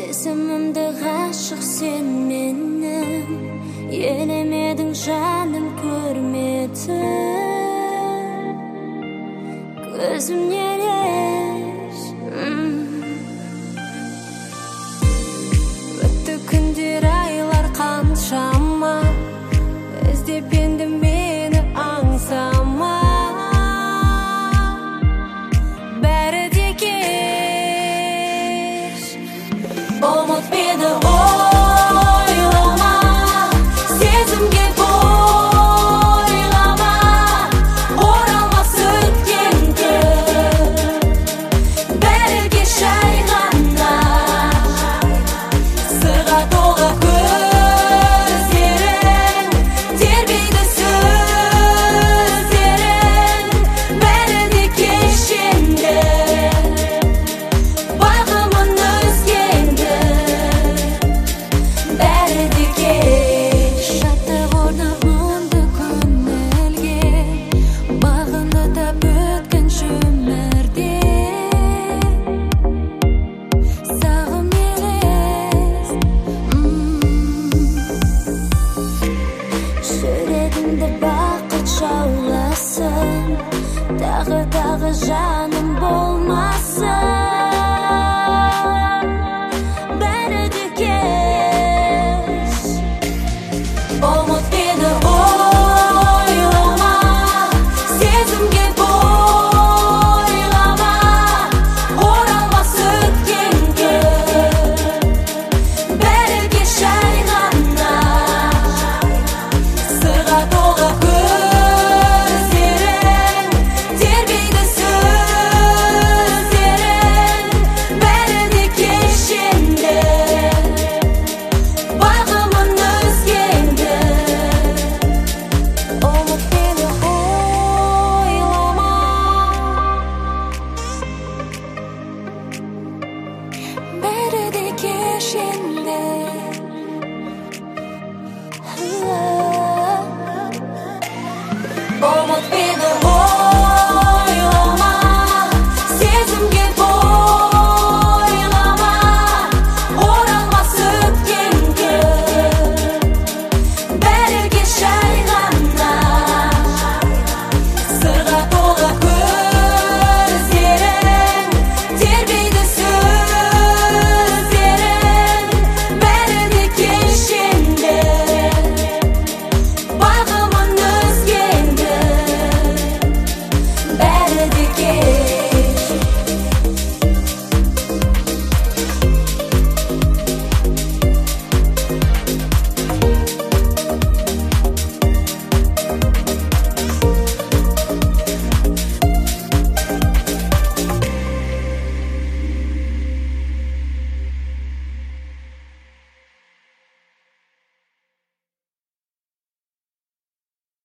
Сезімімді ғашық сен менің, елемедің жаным көрмеді. Көзімнен еш өтті күндер, айлар қаншама, іздеп енді мені аңсама. Бәрі де кеш, ұмытпеді ойлама, сезімге бойлама, оралмас өткен күн. Бәрі кеш айғана, сырға толы көздерің, тербейді сөздерің. Бәрі де кеш енді, бағымын өзгенді. Бәрі де кеш, шаттық орнағанды көңілге, бағынды тап өткінші өмірде. Сағым елес, жүрегімді бақыт жауласын, тағы жаным болмасын.